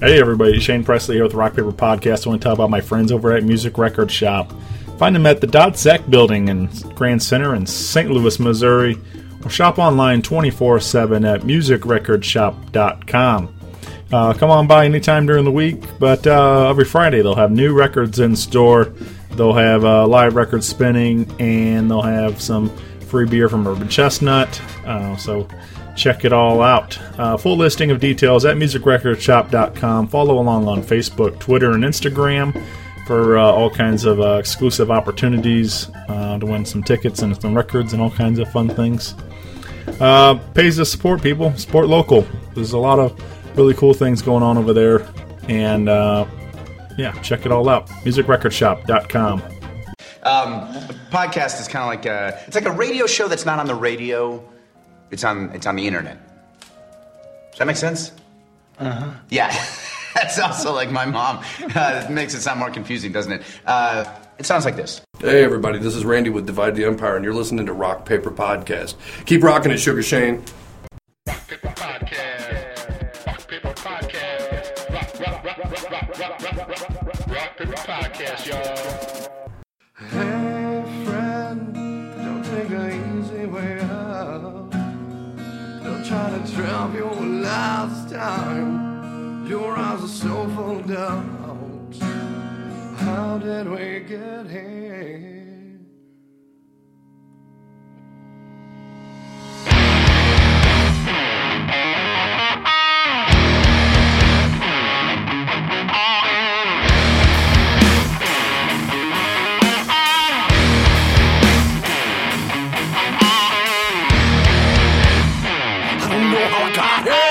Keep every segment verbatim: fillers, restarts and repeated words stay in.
Hey everybody, Shane Presley here with the Rock Paper Podcast. I want to talk about my friends over at Music Record Shop. Find them at the Dot Zec building in Grand Center in Saint Louis, Missouri, or shop online twenty-four seven at music record shop dot com. Uh, come on by anytime during the week, but uh, every Friday they'll have new records in store. They'll have uh, live records spinning, and they'll have some free beer from Urban Chestnut. Uh, so check it all out. Uh, full listing of details at music record shop dot com. Follow along on Facebook, Twitter, and Instagram for uh, all kinds of uh, exclusive opportunities uh, to win some tickets and some records and all kinds of fun things. Uh, pays to support people, support local. There's a lot of really cool things going on over there, and uh, yeah, check it all out. music record shop dot com. Um, a podcast is kind of like a, it's like a radio show that's not on the radio. It's on, it's on the internet. Does that make sense? Uh-huh. Yeah. That's also like my mom. Uh, it makes it sound more confusing, doesn't it? Uh, it sounds like this. Hey, everybody. This is Randy with Divide the Empire, and you're listening to Rock Paper Podcast. Keep rocking it, Sugar Shane. Rock Paper Podcast. Rock Paper Podcast. Rock, rock, rock, rock, rock, rock, rock, rock, rock, rock Paper Podcast, y'all. Hey, friend, don't take the easy way out. They'll try to trap you last time. Your eyes are so full of doubt. How did we get here? I don't know how I got here.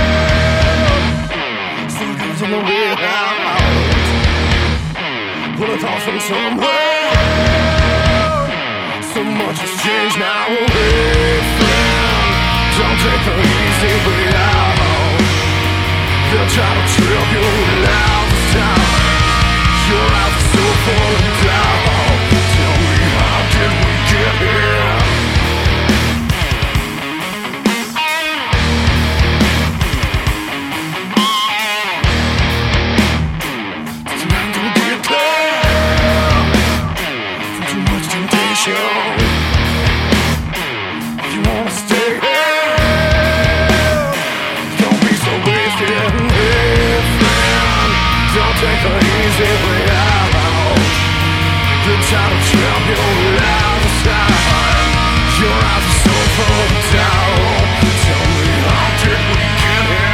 On the way out, pull it off from somewhere. So much has changed now. Hey, friend, don't take the easy way out. They'll try to trip you now this time. Your eyes are so full of doubt. Tell me, how did we get here? If you wanna stay here, don't be so wasted. Hey, friend, don't take the easy way out. They'll try to trap you out the side. Your eyes are so full of doubt. Tell me, how did we get here?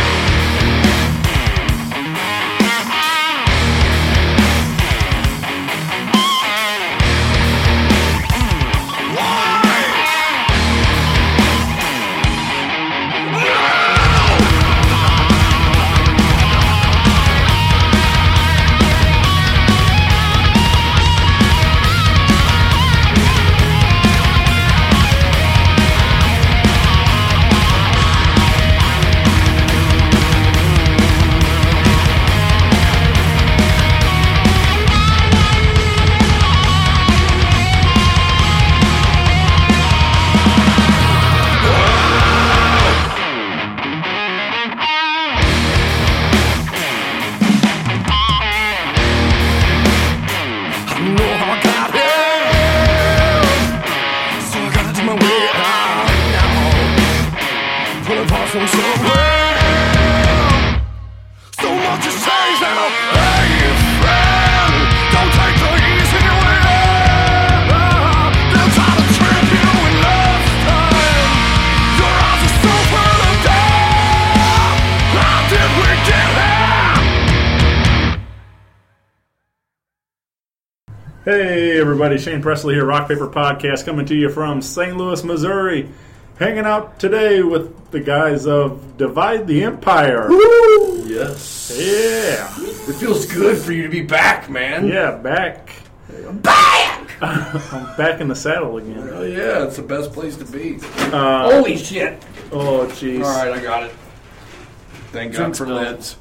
Hey everybody, Shane Presley here, Rock Paper Podcast, coming to you from Saint Louis, Missouri. Hanging out today with the guys of Divide the Empire. Woo! Yes. Yeah. It feels good for you to be back, man. Yeah, back. I'm back! I'm back in the saddle again. Oh yeah, it's the best place to be. Uh, Holy shit! Oh jeez. All right, I got it. Thank God for lids.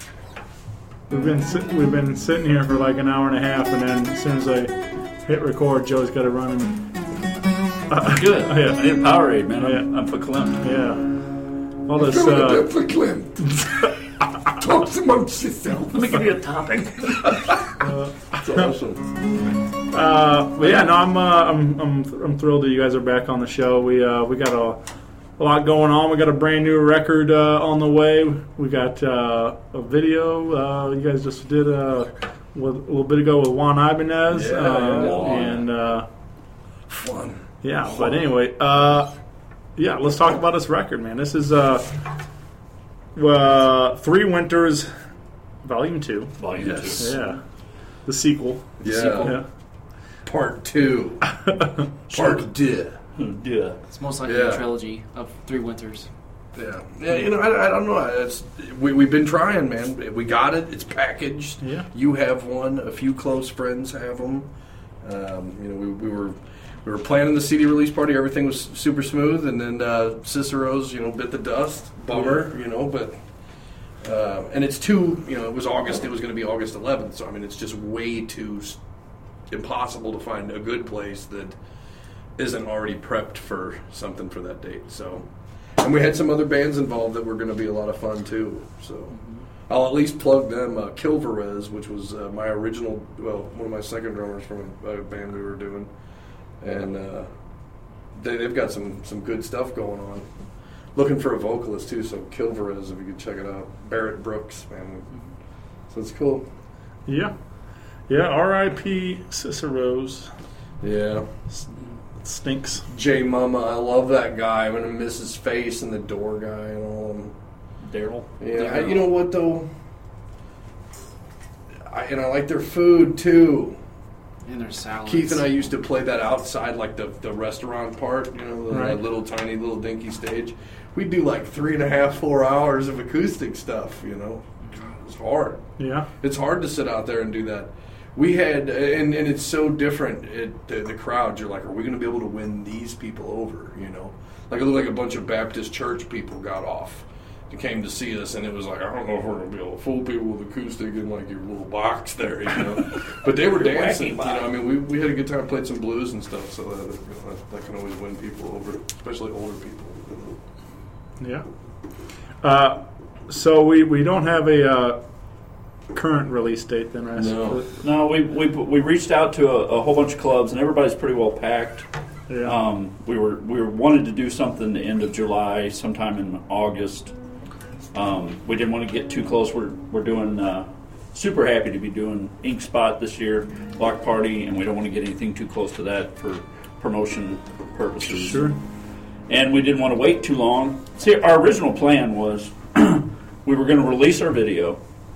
We've been sit- we've been sitting here for like an hour and a half, and then as soon as I hit record, Joe's got to run and. Uh, Good. Oh, yeah. I need a Powerade, man. Oh, yeah. I'm, I'm for Clint. Yeah. All this. Coming Uh, up for Clint. Talk to amongst yourself. Let me give you a topic. That's awesome. Uh, but yeah, no, I'm, uh, I'm I'm I'm thrilled that you guys are back on the show. We uh, we got a, a lot going on. We got a brand new record uh, on the way. We got uh, a video. Uh, you guys just did uh, with, a little bit ago with Juan Ibanez, Yeah, uh, yeah. and uh, Fun. yeah. But anyway, uh, yeah, let's talk about this record, man. This is uh, uh, Three Winters, Volume Two. Volume Yes. two. Yeah, the sequel. Yeah. Yeah. Part two. Part two. Yeah. It's most likely Yeah. a trilogy of Three Winters. Yeah, yeah. You know, I, I don't know. It's we we've been trying, man. We got it. It's packaged. Yeah. You have one. A few close friends have them. Um, you know, we, we were we were planning the C D release party. Everything was super smooth, and then uh, Cicero's, you know, bit the dust. Bummer, you know, but. Uh, and it's too. You know, it was August. It was going to be August eleventh. So I mean, it's just way too s- impossible to find a good place that isn't already prepped for something for that date. So. And we had some other bands involved that were going to be a lot of fun too. So I'll at least plug them. Uh, Kilvarez, which was uh, my original, well, one of my second drummers from a, a band we were doing, and uh, they, they've got some some good stuff going on. Looking for a vocalist too, so Kilvarez, if you could check it out. Barrett Brooks, man. So it's cool. Yeah. Yeah, R I P Cicero's. Yeah. It stinks. J Mama, I love that guy. I'm gonna miss his face and the door guy and all of them. Daryl. Yeah, I, you know what though? I, and I like their food too. And their salads. Keith and I used to play that outside, like the the restaurant part, you know, the, Right. that little tiny little dinky stage. We'd do like three and a half, four hours of acoustic stuff, you know. God, it's hard. Yeah. It's hard to sit out there and do that. We had, and, and it's so different. It, the, the crowds, you're like, are we going to be able to win these people over? You know, like it looked like a bunch of Baptist church people got off. They came to see us, and it was like, I don't know if we're going to be able to fool people with acoustic in like your little box there, you know. But they were dancing. You know, I mean, we we had a good time, played some blues and stuff, so that, you know, that, that can always win people over, especially older people. You know. Yeah. Uh, so we, we don't have a uh, current release date then, right? No. No, we, we we reached out to a, a whole bunch of clubs, and everybody's pretty well packed. Yeah. Um, we were we were wanted to do something the end of July, sometime in August. Um, we didn't want to get too close. We're we're doing uh, super happy to be doing Ink Spot this year, Block Party, and we don't want to get anything too close to that for promotion purposes. Sure. And we didn't want to wait too long. See, our original plan was we were going to release our video.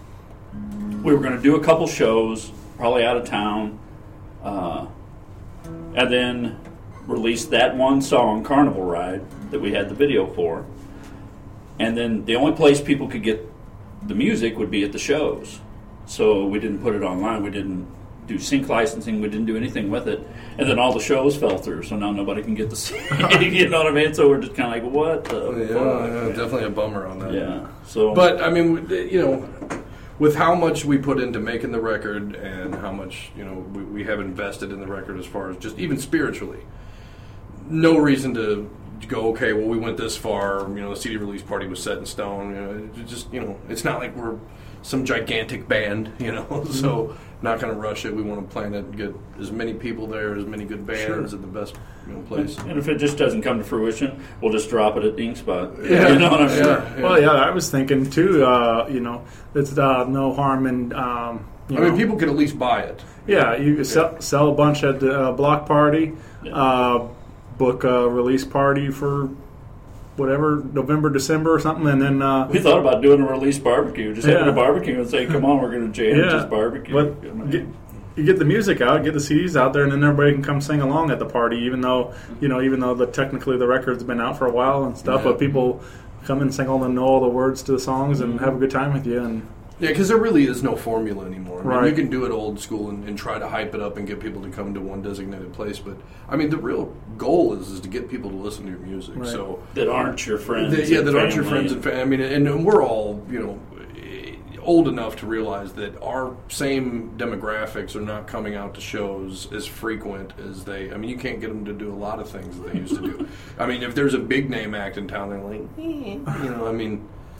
We were going to do a couple shows, probably out of town, uh, and then release that one song, Carnival Ride, that we had the video for. And then the only place people could get the music would be at the shows. So we didn't put it online. We didn't do sync licensing. We didn't do anything with it. And then all the shows fell through, so now nobody can get the C D. You know what I mean? So we're just kind of like, what the Yeah, fuck? yeah, definitely a bummer on that. Yeah. So, But I mean, you know, with how much we put into making the record and how much, you know, we, we have invested in the record as far as just even spiritually, no reason to go, okay, well, we went this far, you know, the C D release party was set in stone. You know, it just, you know, it's not like we're some gigantic band, you know, so not going to rush it. We want to plan it and get as many people there, as many good bands at the best, you know, place. and if it just doesn't come to fruition, we'll just drop it at Ink Spot. Yeah. You know what I mean? Yeah, yeah. Well, yeah, I was thinking too. Uh, you know, it's uh, no harm in. Um, you I know, mean, people could at least buy it. Yeah, you could sell, sell a bunch at the uh, block party. Yeah. Uh, book a release party for whatever November, December, or something, and then uh, We thought about doing a release barbecue, just having Yeah. a barbecue and say, "Come on, we're going to jam, yeah, just barbecue." But get, you get the music out, get the C Ds out there, and then everybody can come sing along at the party. Even though you know, even though the technically the record's been out for a while and stuff, Yeah. but people come and sing all the know all the words to the songs and have a good time with you. And Yeah, because there really is no formula anymore. I mean, Right. you can do it old school and, and try to hype it up and get people to come to one designated place, but I mean, the real goal is is to get people to listen to your music. Right. So that aren't your friends. That- yeah, and that aren't your family. friends and family. I mean, and, and we're all, you know, old enough to realize that our same demographics are not coming out to shows as frequent as they. I mean, you can't get them to do a lot of things that they used to do. I mean, if there's a big name act in town, they're like, eh, you know, I mean,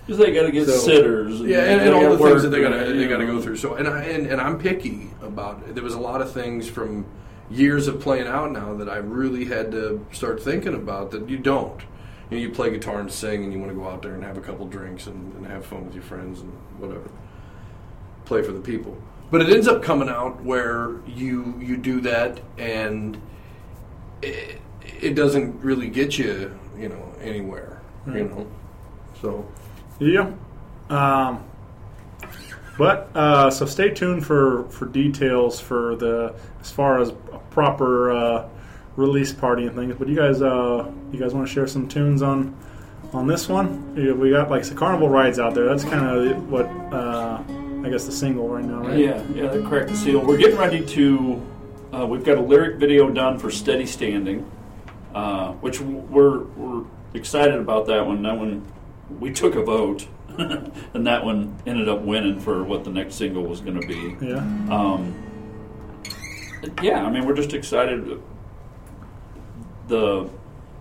Because they got to get So, sitters. Yeah, and, they and all gotta the things work, that they got to you they got to know. go through. So, and I and, and I'm picky about it. There was a lot of things from years of playing out now that I really had to start thinking about that you don't. You know, you play guitar and sing, and you want to go out there and have a couple drinks and, and have fun with your friends and whatever. Play for the people. But it ends up coming out where you you do that, and it, it doesn't really get you, you know, anywhere. Right. You know, so. Yeah. Um, but uh, so stay tuned for, for details for the as far as a proper uh, release party and things. But you guys, uh, you guys want to share some tunes on on this one? Yeah, we got like the Carnival Rides out there. That's kind of what uh, I guess the single right now, right? Yeah, yeah, that cracked the seal. We're getting ready to. Uh, we've got a lyric video done for Steady Standing, uh, which we're we're excited about that one. That one, we took a vote, and that one ended up winning for what the next single was going to be. Yeah. Um, yeah, I mean, we're just excited. The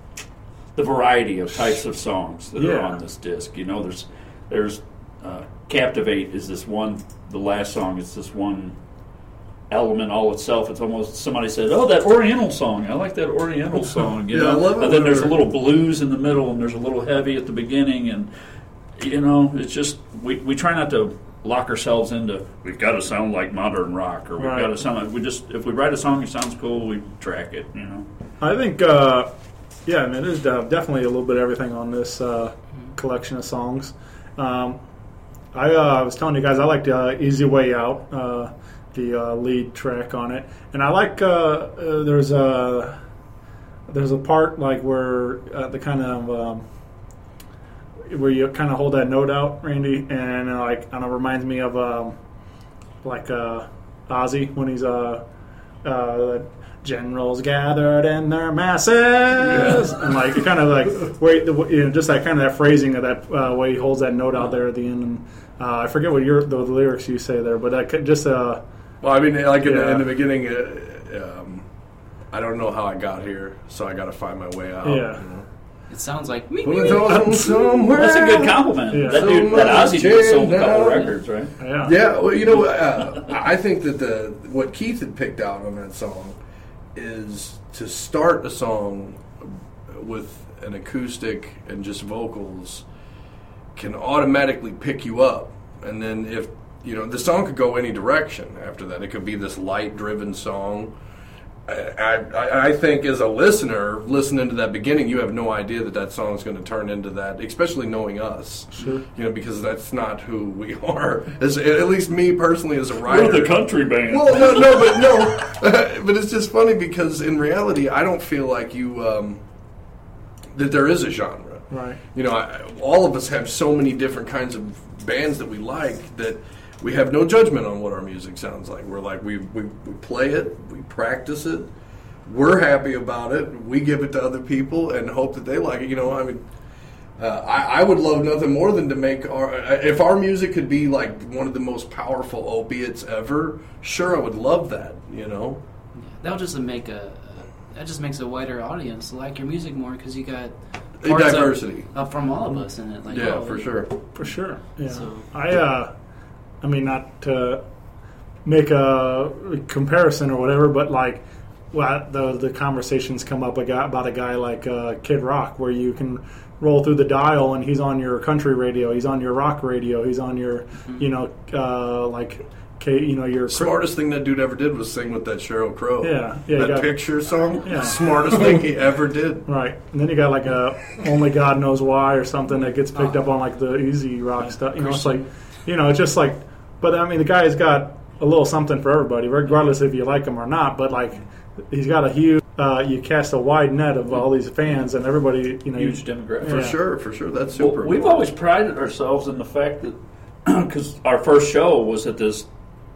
the variety of types of songs that Yeah. are on this disc. You know, there's there's uh, Captivate is this one. The last song is this one element all itself. It's almost, somebody said, oh, that Oriental song. I like that Oriental song. You Yeah, know? I love it And then there's a whenever- little blues in the middle, and there's a little heavy at the beginning, and you know, it's just we we try not to lock ourselves into we've got to sound like modern rock, or we've Right. got to sound like we just if we write a song that sounds cool, we track it. You know. I think, uh, yeah, I mean, there's uh, definitely a little bit of everything on this uh, collection of songs. Um, I uh, was telling you guys I liked uh, Easy Way Out, uh, the uh, lead track on it, and I like uh, uh, there's a there's a part like where uh, the kind of um, where you kind of hold that note out, Randy, and uh, like I don't know, reminds me of um, like uh, Ozzy when he's uh, uh, generals gathered in their masses, and like it kind of like wait, you know, just that kind of that phrasing of that uh, way he holds that note out there at the end. And uh, I forget what your the, the lyrics you say there, but that could just uh, Well, I mean, like in, the, Yeah. in the beginning, uh, um, I don't know how I got here, so I got to find my way out. Yeah. You know? It sounds like me. Well, it's on somewhere. That's a good compliment. Yeah. That dude, that Ozzy dude sold a couple Down. records, right? yeah, Yeah, well, you know, uh, I think that the what Keith had picked out on that song is to start a song with an acoustic and just vocals can automatically pick you up, and then if you know the song could go any direction after that. It could be this light-driven song. I, I, I think as a listener, listening to that beginning, you have no idea that that song is going to turn into that, especially knowing us. Sure. You know, because that's not who we are. As, at least me personally as a writer. We're the country band. Well, no, no, but no. But it's just funny because in reality, I don't feel like you, um, that there is a genre. right. You know, I, all of us have so many different kinds of bands that we like that we have no judgment on what our music sounds like. We're like, we, we, we play it, we practice it, we're happy about it, we give it to other people and hope that they like it. You know, I mean, uh, I, I would love nothing more than to make our, if our music could be like one of the most powerful opiates ever, sure, I would love that, you know? That'll just make a that just makes a wider audience like your music more because you got parts Diversity. Up, up from all of us in it. Like, Yeah, oh, for sure. For sure. Yeah. So- I uh I mean not to make a comparison or whatever, but like well, the the conversations come up about a guy like uh, Kid Rock where you can roll through the dial and he's on your country radio, he's on your rock radio, he's on your you know uh, like K, you know your Smartest thing that dude ever did was sing with that Sheryl Crow. Yeah, yeah, you That got- picture song. Yeah. Smartest thing he ever did. Right, and then you got like a Only God Knows Why or something that gets picked up on like the easy rock stuff. You know, it's like, you know, it's just like, but I mean, the guy's got a little something for everybody, regardless if you like him or not. But like, he's got a huge, uh, you cast a wide net of all these fans, and everybody, you know, Huge demographic. For Yeah. sure, for sure. That's Well, super. we've cool. always prided ourselves in the fact that because our first show was at this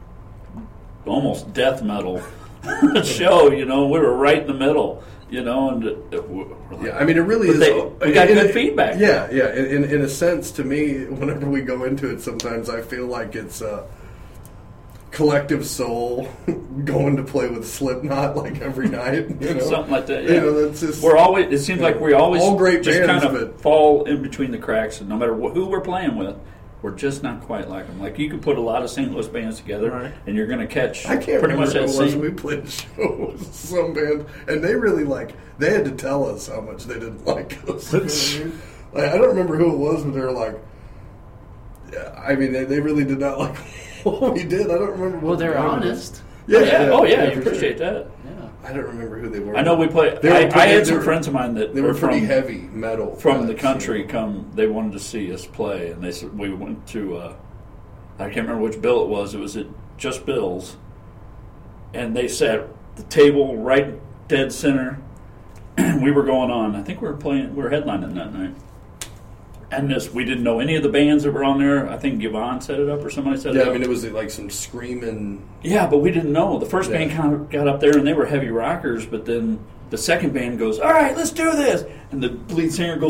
almost death metal show, you know, we were right in the middle, you know, and uh, we're like, Yeah, I mean, it really But is. they- we got in- good in- feedback. Yeah, yeah. In, in in a sense, to me, whenever we go into it, sometimes I feel like it's. Uh, Collective Soul going to play with Slipknot like every night, you know, something like that. Yeah. You know, that's just we're always. It seems like we always all great just bands, kind of but fall in between the cracks, and no matter wh- who we're playing with, we're just not quite like them. Like you could put a lot of Saint Louis bands together, Right. and you're going to catch I can't pretty remember much who that it was same. when we played a show with some band, and they really like they had to tell us how much they didn't like us. You know what I mean? Like, I don't remember who it was, but they were like, yeah, I mean, they, they really did not like what we did. I don't remember. Well, what they're the band was. honest. Yeah, yeah, oh yeah, you for appreciate sure. that. Yeah. I don't remember who they were. I know we play. They were I, pretty- I had they some were- friends of mine that They were pretty from, heavy metal from the guys, country. you know. Come, they wanted to see us play, and they said we went to. Uh, I can't remember which bill it was. It was at Just Bill's, and they sat the table right dead center. We were going on. I think we were playing. We were headlining that night. And this, we didn't know any of the bands that were on there. I think Yvonne set it up, or somebody set it Yeah, up. I mean, it was like some screaming. Yeah, but we didn't know. The first Yeah. band kind of got up there, and they were heavy rockers. But then the second band goes, "All right, let's do this," and the lead singer goes,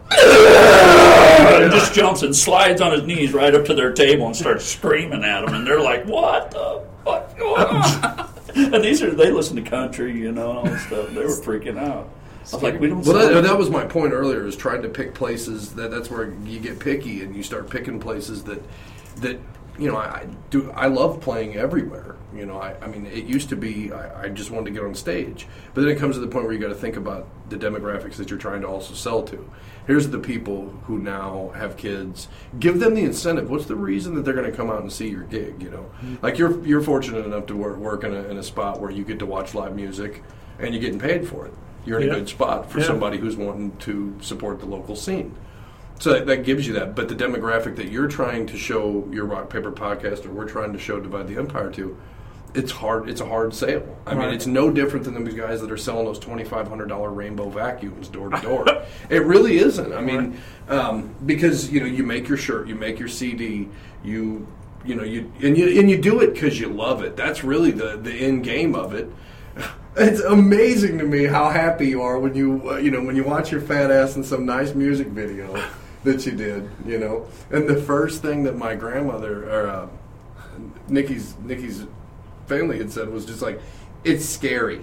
and just jumps and slides on his knees right up to their table and starts screaming at them. And they're like, "What the fuck going on?" And these are they listen to country, you know, and all this stuff. They were freaking out. I was like, "We don't." Well, that, sound- that was my point earlier. Is trying to pick places that that's where you get picky and you start picking places that that you know I, I do. I love playing everywhere. You know, I, I mean, it used to be I, I just wanted to get on stage, but then it comes to the point where you got to think about the demographics that you're trying to also sell to. Here's the people who now have kids. Give them the incentive. What's the reason that they're going to come out and see your gig? You know, like you're you're fortunate enough to work, work in a in a spot where you get to watch live music and you're getting paid for it. You're in Yeah. a good spot for Yeah. somebody who's wanting to support the local scene. So that, that gives you that. But the demographic that you're trying to show your Rock Paper Podcast, or we're trying to show Divide the Empire to, it's hard. It's a hard sale. I mean, Right. it's no different than the guys that are selling those twenty-five hundred dollars rainbow vacuums door to door. It really isn't. I mean, um, because you know, you make your shirt, you make your C D, you you know, you and you and you do it because you love it. That's really the the end game of it. It's amazing to me how happy you are when you uh, you know when you watch your fat ass in some nice music video that you did, you know. And the first thing that my grandmother or uh, Nikki's Nikki's family had said was just like, "It's scary,"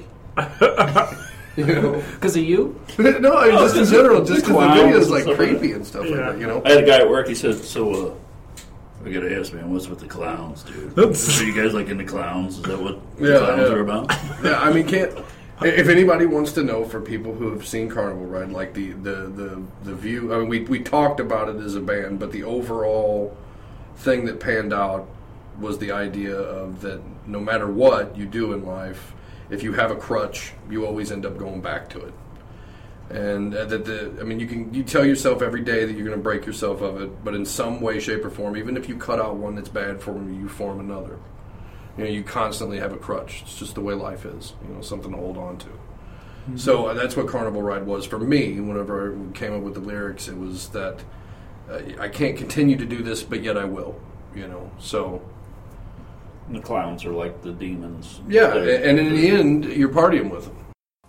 you know. Because of you? No, I mean, just in just general, the just because the clowns video is and like stuff like creepy that. and stuff like Yeah. that, you know. I had a guy at work. He said, "So, uh, I got to ask, man, what's with the clowns, dude? That's- Are you guys like into clowns? Is that what the Yeah, clowns yeah. are about?" Yeah, I mean, can't. If anybody wants to know, for people who have seen Carnival Ride, like the the the, the view. I mean, we we talked about it as a band, but the overall thing that panned out was the idea of that no matter what you do in life, if you have a crutch, you always end up going back to it. And uh, that the, I mean, you can you tell yourself every day that you're going to break yourself of it, but in some way, shape, or form, even if you cut out one that's bad for you, you form another. You know, you constantly have a crutch. It's just the way life is. You know, something to hold on to. Mm-hmm. So uh, that's what Carnival Ride was for me. Whenever I came up with the lyrics, it was that uh, I can't continue to do this, but yet I will. You know, so The clowns are like the demons. yeah. They're- And in the end, you're partying with them.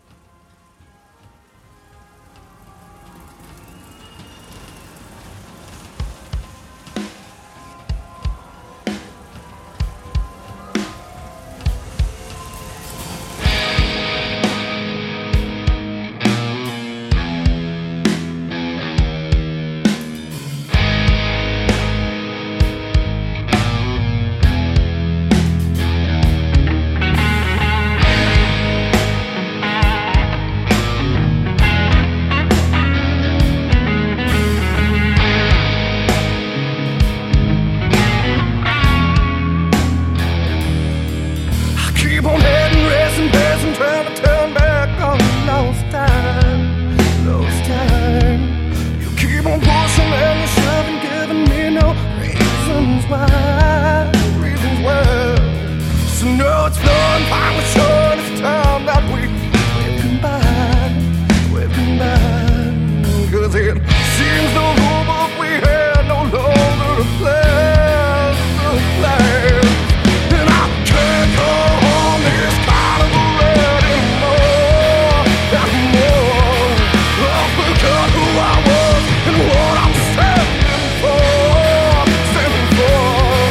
I keep on heading, racing, passing, trying to turn back on lost time, lost time. You keep on pushing and you're shoving, giving me no reasons why, reasons why. So no, it's not finally showing it's time that we we combine, we combine. 'Cause it seems the rule we had no longer applies, applies. And I can't go on this carnival ride anymore, anymore. I forgot who I was and what I'm standing for, standing for.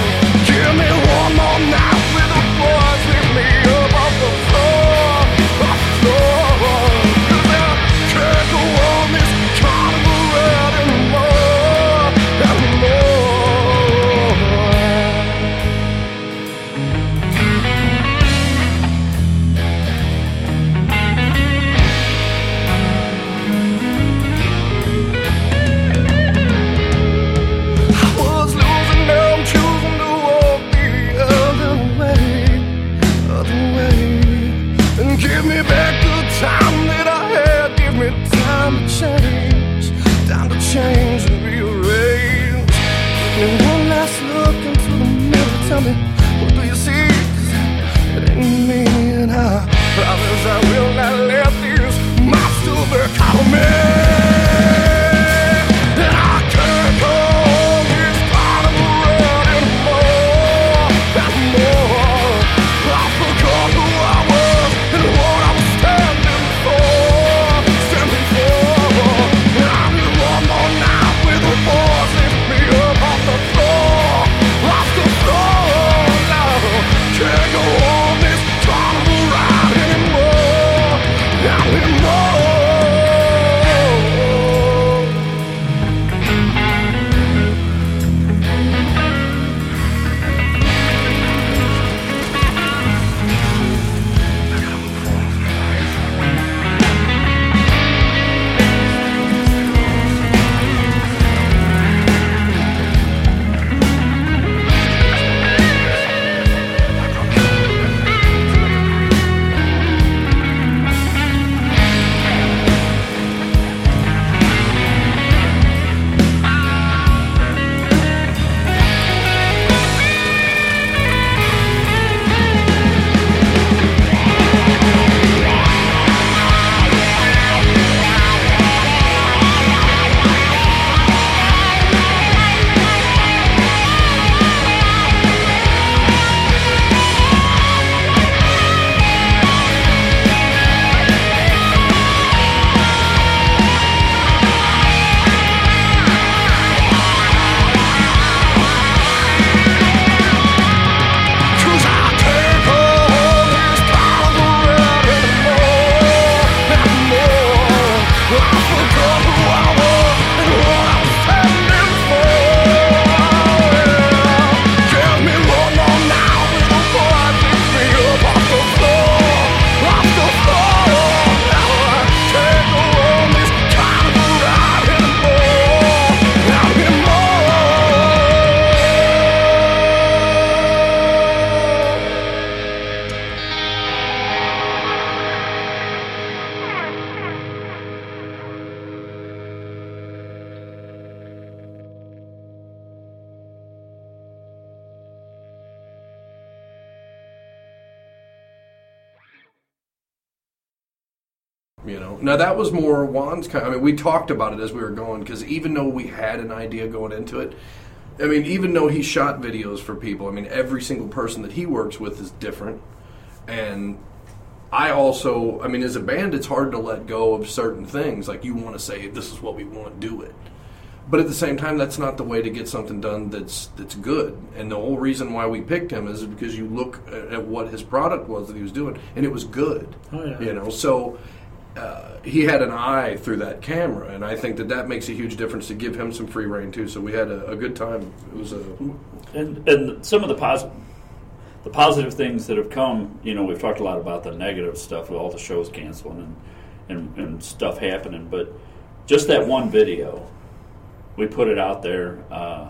know, now that was more Juan's kind. I mean, we talked about it as we were going because even though we had an idea going into it, I mean, even though he shot videos for people, I mean, every single person that he works with is different, and I also, I mean, as a band, it's hard to let go of certain things. Like, you want to say, this is what we want, do it. But at the same time, that's not the way to get something done that's that's good. And the whole reason why we picked him is because you look at, at what his product was that he was doing, and it was good. Oh, yeah. You know, so uh, he had an eye through that camera, and I think that that makes a huge difference to give him some free reign, too. So we had a, a good time. It was a... And, and some of the positive... The positive things that have come, you know, we've talked a lot about the negative stuff with all the shows canceling and, and, and stuff happening, but just that one video, we put it out there uh,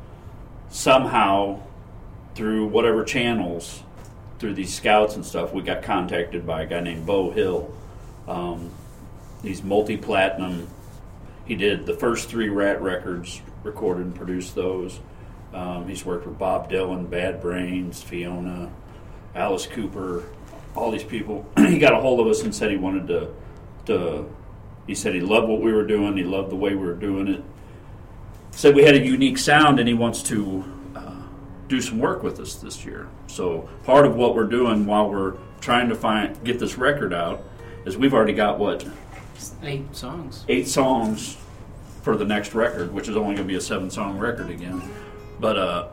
somehow through whatever channels, through these scouts and stuff, we got contacted by a guy named Bo Hill. Um, he's multi-platinum. He did the first three Rat records, recorded and produced those. Um, he's worked with Bob Dylan, Bad Brains, Fiona, Alice Cooper, all these people. He got a hold of us and said he wanted to, to, he said he loved what we were doing, he loved the way we were doing it. Said we had a unique sound and he wants to uh, do some work with us this year. So part of what we're doing while we're trying to find get this record out is we've already got, what? Eight songs. Eight songs for the next record, which is only going to be a seven-song record again. But uh,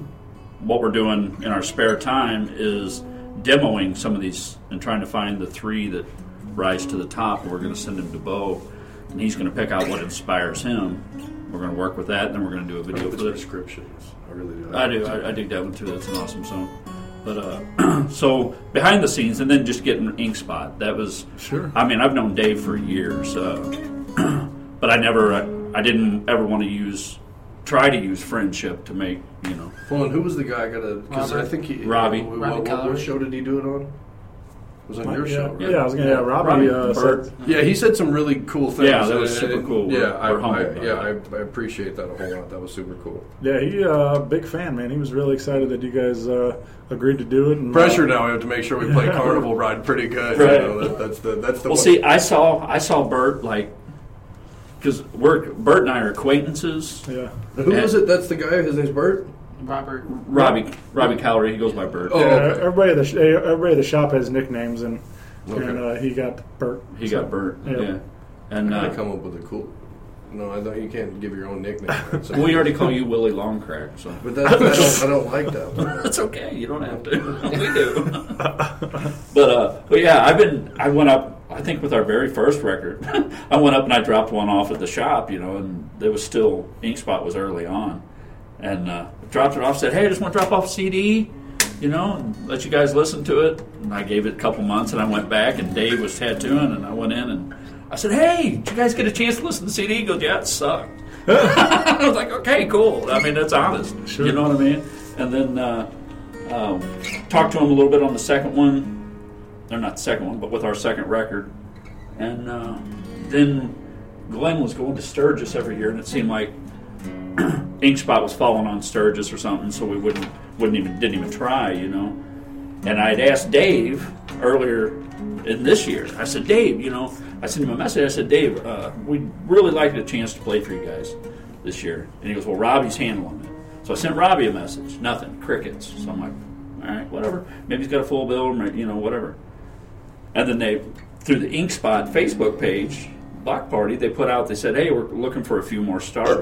what we're doing in our spare time is demoing some of these and trying to find the three that rise to the top. And we're going to send them to Bo, and he's going to pick out what inspires him. We're going to work with that, and then we're going to do a video for the Prescriptions. I really do. I do. I, I dig that one too. That's an awesome song. But uh, so behind the scenes, and then just getting Ink Spot. That was Sure. I mean, I've known Dave for years, uh, but I never, I, I didn't ever want to use. Try to use friendship to make, you know. Well, and who was the guy I got to... Because I think he... Robbie. What, Robbie what, what Calorie. show did he do it on? It was on your yeah, show, right? yeah, I was gonna. Yeah, Robbie, Robbie uh, Bird. said, Yeah, he said some really cool things. Yeah, that was and- super and- cool. Yeah, We're- I, we're humbled I, by yeah, that. I, I appreciate that a whole lot. That was super cool. yeah, he uh, big fan, man. He was really excited that you guys uh, agreed to do it. And, Pressure uh, now. We have to make sure we play Yeah. Carnival Ride pretty good. Right. You know, that, that's the that's the Well, one. see, I saw, I saw Bert like, because we're Bert and I are acquaintances. Yeah. Who was it? That's the guy. His name's Bert. Robert. Robbie, Robbie Calorie, he goes by Bert. Oh, Yeah, okay. everybody at the sh- everybody at the shop has nicknames, and Okay. and uh, he got Bert. He got Bert. Yeah. Yeah, and I uh, come up with a cool. No, I thought you can't give your own nickname. Right? So- we already call you Willie Longcrack, so But that, I don't. I don't like that. that's okay. You don't have to. We do. but uh, but yeah, I've been. I went up. I think with our very first record, I went up and I dropped one off at the shop, you know, and there was still Ink Spot was early on, and uh, dropped it off. Said, hey, I just want to drop off a C D, you know, and let you guys listen to it. And I gave it a couple months, and I went back, and Dave was tattooing, and I went in and I said, hey, did you guys get a chance to listen to the C D? He goes, yeah, it sucked. I was like, okay, cool. I mean, that's honest. Sure. You know what I mean? And then uh, um, talked to him a little bit on the second one. Or not the second one, but with our second record. And uh, then Glenn was going to Sturgis every year, and it seemed like Ink Spot was falling on Sturgis or something, so we wouldn't wouldn't even didn't even try, you know. And I'd asked Dave earlier in this year. I said, Dave, you know, I sent him a message. I said, Dave, uh, we'd really like a chance to play for you guys this year. And he goes, well, Robbie's handling it. So I sent Robbie a message. Nothing. Crickets. So I'm like, all right, whatever. Maybe he's got a full bill, you know, whatever. And then they, through the Ink Spot Facebook page, Block Party, they put out, they said, hey, we're looking for a few more stars.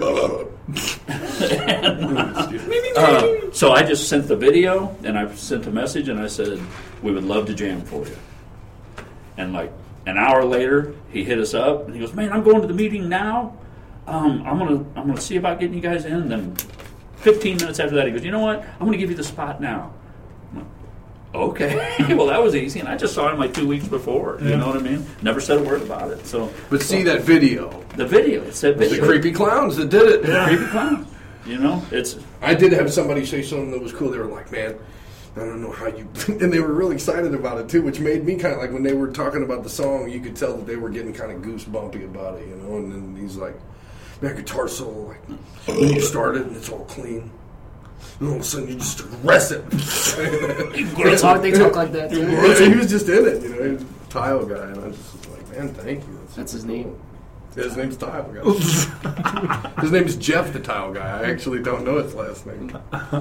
And, uh, so I just sent the video, and I sent a message, and I said, we would love to jam for you. And like an hour later, he hit us up, and he goes, man, I'm going to the meeting now. Um, I'm gonna I'm gonna see about getting you guys in. And then fifteen minutes after that, he goes, you know what? I'm gonna give you the spot now. I'm like, okay, well that was easy, and I just saw him like two weeks before. You Yeah. know what I mean? Never said a word about it. So But see that video. the video, it said The video. creepy clowns that did it. The creepy clown. You know, it's I did have somebody say something that was cool. They were like, man, I don't know how you... And they were really excited about it, too, which made me kind of like, when they were talking about the song, you could tell that they were getting kind of goosebumpy about it, you know? And then he's like, man, guitar solo, like, when you start it and it's all clean, and all of a sudden you just aggressive. They talk, they talk like that too. He was just in it, you know? He was Tile Guy, and I just was like, man, thank you. That's, That's his cool. name? Yeah, his name's Tile Guy. His name's Jeff the Tile Guy. I actually don't know his last name. Uh,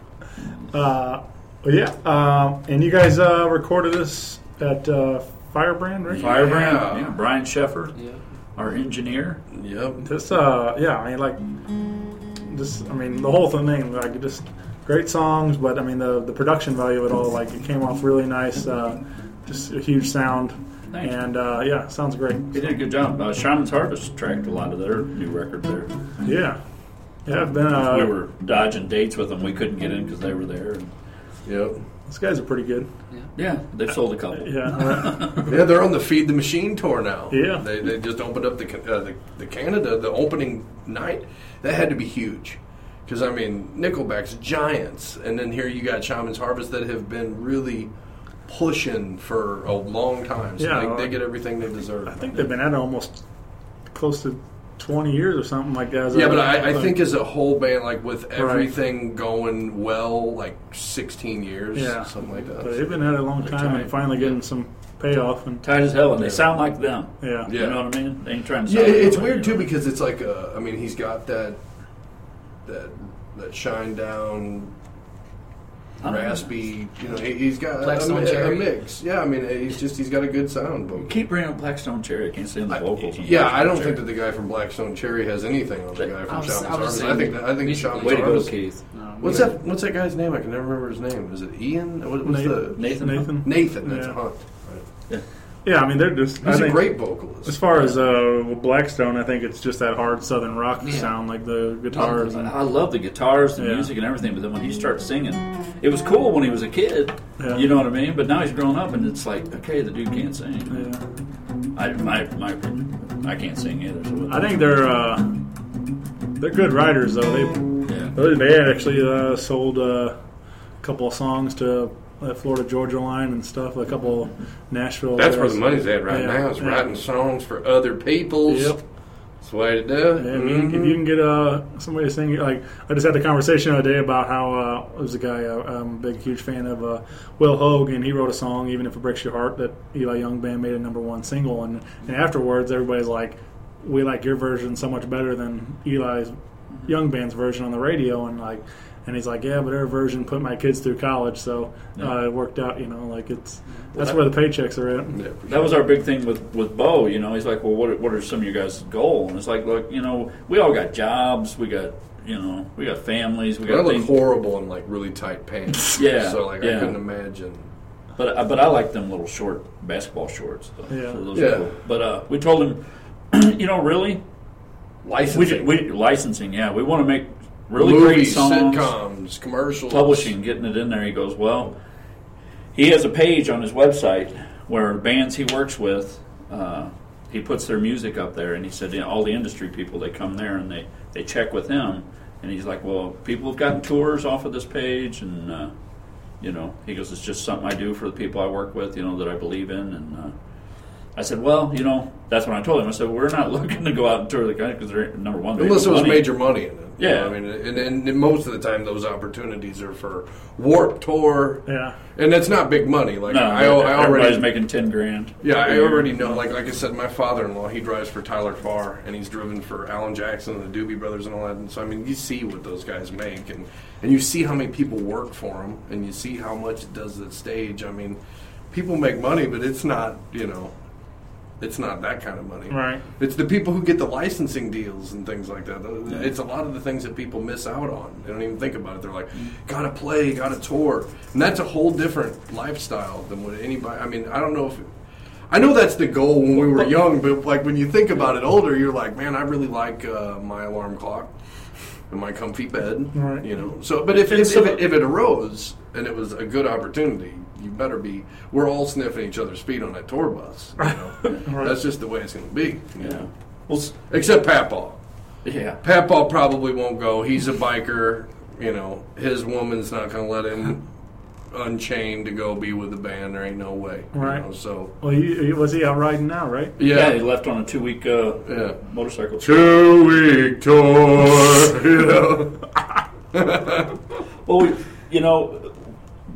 well, yeah. Um, and you guys uh, recorded this at uh, Firebrand, right? Firebrand, Yeah. yeah. Brian Sheffer, Yeah. our engineer. Yep. This, uh, yeah, I mean, like, just, I mean, the whole thing, like, just great songs, but I mean, the the production value of it all, like, it came off really nice. Uh, just a huge sound, Thanks. and uh, yeah, sounds great. He did a good job. Uh, Shaman's Harvest tracked a lot of their new record there. Yeah, yeah, I've been. Uh, we were dodging dates with them. We couldn't get in because they were there. Yep. These guys are pretty good. Yeah, they've sold a couple. Yeah, uh, Yeah, they're on the Feed the Machine tour now. Yeah. They, they just opened up the, uh, the the Canada, the opening night. That had to be huge. Because, I mean, Nickelback's giants. And then here you got Shaman's Harvest that have been really pushing for a long time. So Yeah, they, well, they get everything they deserve. I think they've been at it almost close to twenty years or something like that. Yeah, but I, I think as a whole band, like with everything going well, like sixteen years, Yeah. something like that. But they've been at it a long time and finally getting some payoff. And Tight as hell, and they sound like them. yeah, Yeah. You know what I mean? They ain't trying to Yeah, sound like it's them, weird you too know? because it's like a, I mean, he's got that that that shine down, I don't know. raspy. You know, he- he's got a, Blackstone a, a Cherry. mix. Yeah, I mean, he's just he's got a good sound. But Keep bringing up Blackstone Cherry. I can't stand the vocals. in yeah, I Blackstone don't Cherry. think that the guy from Blackstone Cherry has anything on the guy I from was- Shaman's I was Harvest. saying I think that, I think musically. Shaman's Way to go, Harvest. Keith. No, What's we- that? What's that guy's name? I can never remember his name. Is it Ian? What, what's Nathan. the Nathan. Nathan. Nathan? That's Yeah. Hunt. Right. Yeah, I mean they're just. I He's a think, great vocalist. As far as uh, Blackstone, I think it's just that hard Southern rock Yeah. sound, like the guitars. And, I love the guitars, the Yeah. music, and everything. But then when he starts singing, it was cool when he was a kid. Yeah. You know what I mean? But now he's grown up, and it's like, okay, the dude can't sing. yeah. I, my, my opinion. I can't sing either. So I think they're uh, they're good writers though. They yeah. they had actually uh, sold uh, a couple of songs to the Florida Georgia line and stuff. A couple Nashville. That's where guys. the money's at right Yeah, now. Is yeah. writing songs for other people's. Yep. That's the way to do it. Yeah, I mean, if you can get uh, somebody to sing, like I just had the conversation the other day about how uh, there was a guy uh, I'm a big, huge fan of, uh, Will Hogue, and he wrote a song, "Even If It Breaks Your Heart," that Eli Young Band made a number one single, and, and afterwards everybody's like, "We like your version so much better than Eli's Young Band's version on the radio," and like, and he's like, "Yeah, but our version put my kids through college, so uh, it worked out." You know, like it's that's that- where the paychecks are at. Yeah, for That was our big thing with, with Bo, you know. He's like, well, what are, what are some of your guys' goals? And it's like, look, you know, we all got jobs. We got, you know, we got families. We But I got look things. horrible in like really tight pants. Yeah, So like I yeah. couldn't imagine. But uh, but I like them little short basketball shorts. So, Yeah. so those Yeah. are cool. But uh, we told him, you know, really, we, Licensing. we licensing. Yeah, we want to make really Movies, great songs. sitcoms, commercials. Publishing, getting it in there. He goes, well, he has a page on his website where bands he works with, uh, he puts their music up there, and he said, you know, all the industry people, they come there and they, they check with him, and he's like, well, people have gotten tours off of this page, and uh, you know, he goes, it's just something I do for the people I work with, you know, that I believe in, and uh, I said, well, you know, that's when I told him. I said, we're not looking to go out and tour the country because they're number one. they Unless have it was money. major money in it. you Yeah. know, I mean, and, and, and most of the time those opportunities are for Warped Tour. Yeah. And that's not big money. Like No, I, I already everybody's making ten grand. Yeah, I already know. Like like I said, my father-in-law, he drives for Tyler Farr, and he's driven for Alan Jackson and the Doobie Brothers and all that. And so I mean, you see what those guys make, and and you see how many people work for them, and you see how much it does at stage. I mean, people make money, but it's not, you know, it's not that kind of money. Right. It's the people who get the licensing deals and things like that. It's a lot of the things that people miss out on. They don't even think about it. They're like, gotta play, gotta tour. And that's a whole different lifestyle than what anybody, I mean, I don't know if, it, I know that's the goal when we were young, but like when you think about it older, you're like, man, I really like uh, my alarm clock and my comfy bed, Right. you know. So, but if, if, if, it, if it arose and it was a good opportunity, you better be. We're all sniffing each other's feet on that tour bus. You know? Right. That's just the way it's going to be. You Yeah. know? Well, s- Except Papaw. yeah. Papaw probably won't go. He's a biker. You know, his woman's not going to let him unchained to go be with the band. There ain't no way. you Right. know, So Well, he, he- was he out riding now, right? Yeah, yeah. he left on a two-week uh, Yeah. motorcycle trip. Two week tour. You know. Well, we, you know,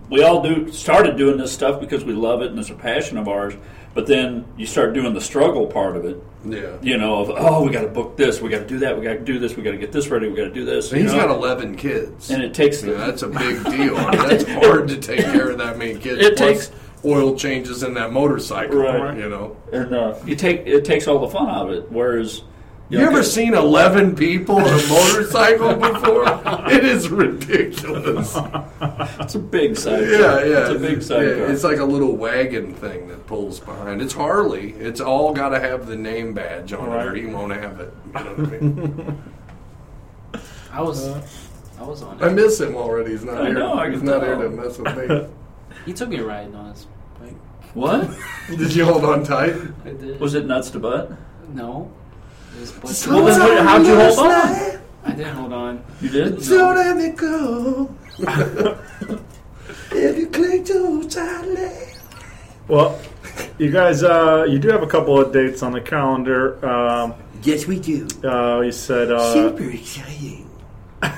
we all do started doing this stuff because we love it and it's a passion of ours. But then you start doing the struggle part of it. Yeah. You know, of, oh, we got to book this, we got to do that, we got to do this, we got to get this ready, we got to do this. And he's you know? got eleven kids. And it takes... Yeah, that's a big deal. I mean, that's hard to take care of that many kids. It Plus takes... oil changes in that motorcycle, right? You know, and uh, you take it takes all the fun out of it. Whereas, you, you ever seen eleven people on a motorcycle before? It is ridiculous. It's a big sidecar. Yeah, yeah, it's a big sidecar. Yeah, it's like a little wagon thing that pulls behind. It's Harley. It's all got to have the name badge on right. it, or he won't have it. You know what I mean? I was, I was on it. I miss him already. He's not I here. know, I He's can not tell. here to mess with me. He took me riding on his bike. What Did you hold on tight? I did. was it? Nuts to butt? No. It was but- Well, then what, how'd you hold on? I did hold on. You did? So let me go. If you cling too tightly. Well, you guys, uh, you do have a couple of dates on the calendar. Um, Yes, we do. uh, you said uh, Super exciting. uh,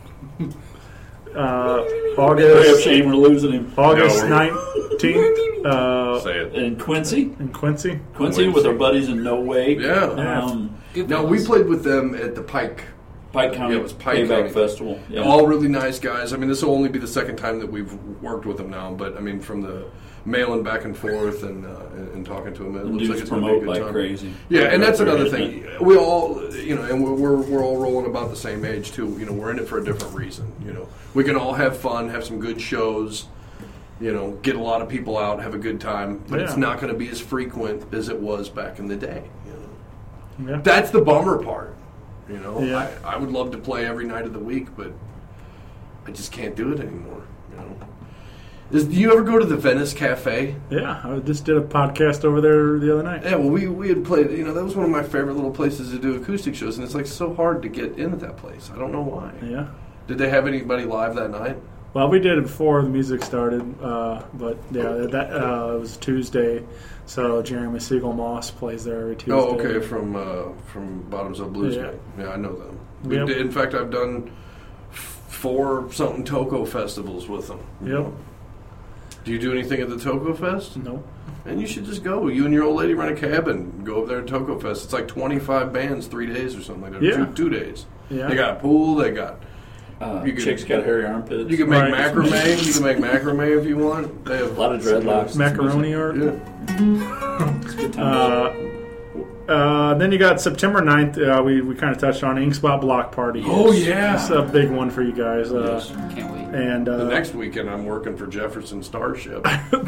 We have August shame we're losing him. August No. nineteenth uh, Say it. And Quincy, in Quincy. Quincy with our buddies in No Way. Yeah. Um, Good No, fellas. we played with them at the Pike. Pike County Yeah, it was Pike Payback County. Festival. Yeah. All really nice guys. I mean, this will only be the second time that we've worked with them now, but I mean, from the mailing back and forth and uh, and, and talking to them, it The looks dudes like it's going to be a promote good like time. crazy. Yeah, and that's another Encouragement. thing. We all, you know, and we're, we're we're all rolling about the same age too. You know, we're in it for a different reason. You know, we can all have fun, have some good shows. You know, get a lot of people out, have a good time, but it's Yeah. not going to be as frequent as it was back in the day. You know, Yeah. that's the bummer part. You know, Yeah. I, I would love to play every night of the week, but I just can't do it anymore. You know, Is, do you ever go to the Venice Cafe? Yeah, I just did a podcast over there the other night. Yeah, well, we we had played. You know, that was one of my favorite little places to do acoustic shows, and it's like so hard to get into that place. I don't know why. Yeah. Did they have anybody live that night? Well, we did it before the music started, uh, but yeah, that uh, it was Tuesday. So Jeremy Siegel Moss plays there every Tuesday. Oh, okay, from uh, from Bottoms Up Blues. Yeah. Yeah, I know them. We Yep. did, in fact, I've done f- four something Toco festivals with them. you Yep. know. Do you do anything at the Toco Fest? No. And you should just go. You and your old lady rent a cabin. Go up there to Toco Fest. It's like twenty-five bands, three days or something like that. Yeah. Two, two days. Yeah. They got a pool. They got. Uh, You could- chicks got hairy armpits. You can make Right. macrame. You can make macrame if you want. They have a lot of dreadlocks. Macaroni art. Yeah. It's a good time. Uh, uh, then you got September ninth. Uh, we we kind of touched on Inkspot Block Party. Oh, yeah. It's a big one for you guys. Uh, Yes. Can't wait. And uh, The next weekend, I'm working for Jefferson Starship.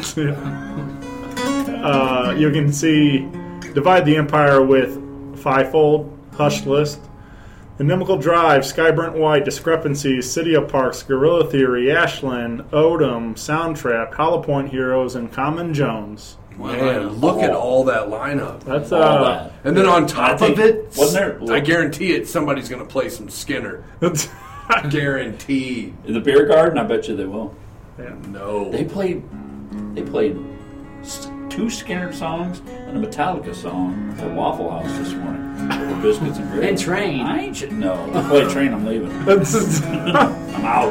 uh, you can see Divide the Empire with Fivefold, Hush List, Inimical Drive, Skyburnt White, Discrepancies, City of Parks, Guerrilla Theory, Ashland, Odom, Soundtrap, Hollow Point Heroes, and Common Jones. Man, look at all that lineup. That's All uh, that. And then on top I think- of it, wasn't there- I guarantee it, somebody's going to play some Skinner. Guaranteed. In the beer garden, I bet you they will. No. They played. They played s- two Skinner songs and a Metallica song at Waffle House this morning over biscuits and gravy. And Train. I ain't shit. No, they played Train. I'm leaving. I'm out.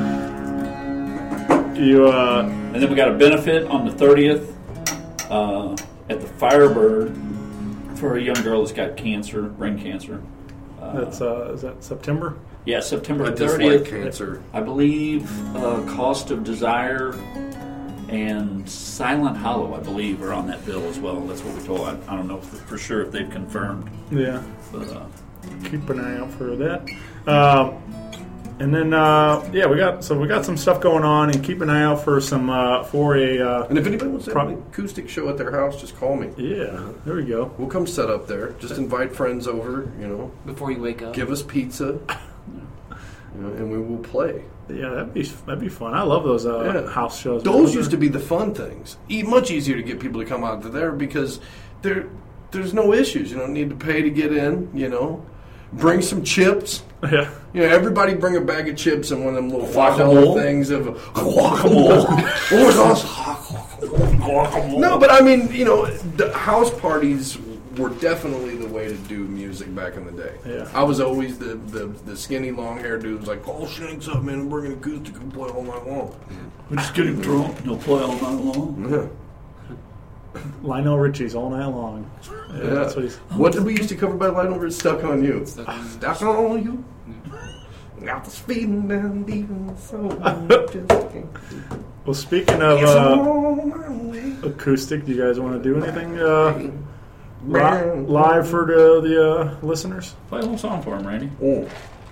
you uh, And then we got a benefit on the thirtieth uh, at the Firebird for a young girl that's got cancer, brain cancer. that's uh, is that September? Yeah, September I dislike thirtieth. cancer. I believe uh, Cost of Desire and Silent Hollow, I believe, are on that bill as well. That's what we told. I, I don't know for, for sure if they've confirmed, Yeah. but uh, Keep an eye out for that. Um, and then uh, yeah, we got so we got some stuff going on, and keep an eye out for some uh, for a uh, And if anybody wants to have Prob- an acoustic show at their house, just call me. yeah. There we go. We'll come set up there. Just invite friends over, you know. Before you wake up. Give us pizza. You know, and we will play. Yeah, that'd be that'd be fun. I love those uh, Yeah. house shows. Those used to be the fun things. E- much easier to get people to come out to there because there, there's no issues. You don't need to pay to get in, you know. Bring some chips. Yeah. You know, everybody bring a bag of chips and one of them little five Guacamole? dollar things of guacamole. Oh my gosh. No, but I mean, you know, the house parties were definitely the way to do music back in the day. Yeah. I was always the, the, the skinny, long-haired dude who's like, call Shanks up, man, and bring an acoustic and play all night long. We just get him drunk and he'll play all night long. Yeah. Lionel Richie's All Night Long. Yeah, Yeah. That's what he's. What did we used to cover by Lionel Richie? Stuck on You. Stuck on You. Stuck on You. Got this feeling down deep in the soul. Just can't Well, speaking of Yes, I'm uh, on my way. acoustic, do you guys want to do anything uh, li- live for the, the uh, listeners? Play a little song for him, Randy. Oh.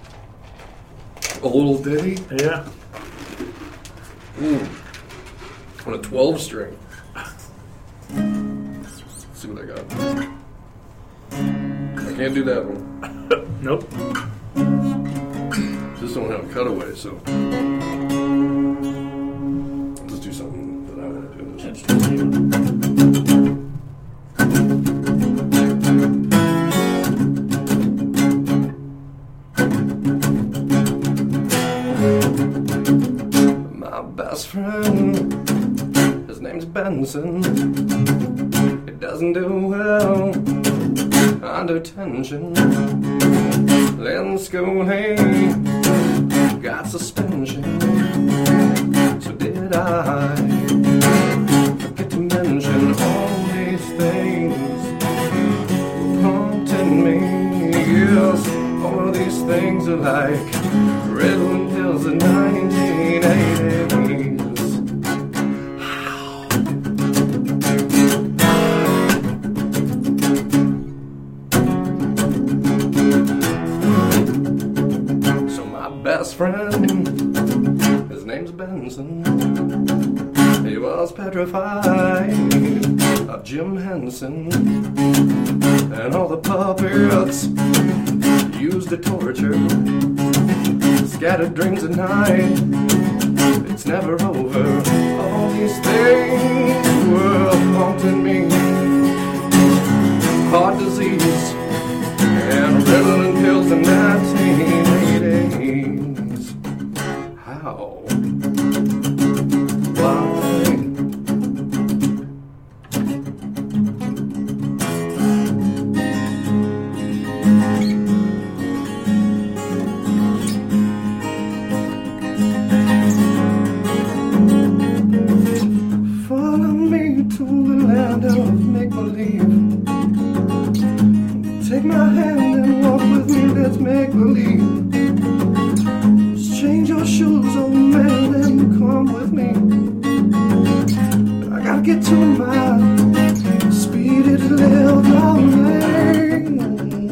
A little ditty Yeah. mm. on a twelve string. Let's see what I got. I can't do that one. Nope. Just don't have a cutaway, so let's do something that I want to do. That's just you. My best friend, his name's Benson. He doesn't do well under tension. In school, he got suspension. So did I. Forget to mention all these things haunting me. Yes, all of these things are like Ritalin pills in nineteen eighties. So my best friend, his name's Benson. He was petrified of Jim Henson and all the puppets used to torture. Scattered dreams at night, it's never over. All these things were haunting me. Heart disease and Ritalin pills in nineteen eighties. How? Why? Follow me to the land of make-believe. Take my hand and walk with me, let's make believe. Just change your shoes, old man, and come with me. I gotta get to my speedy little darling.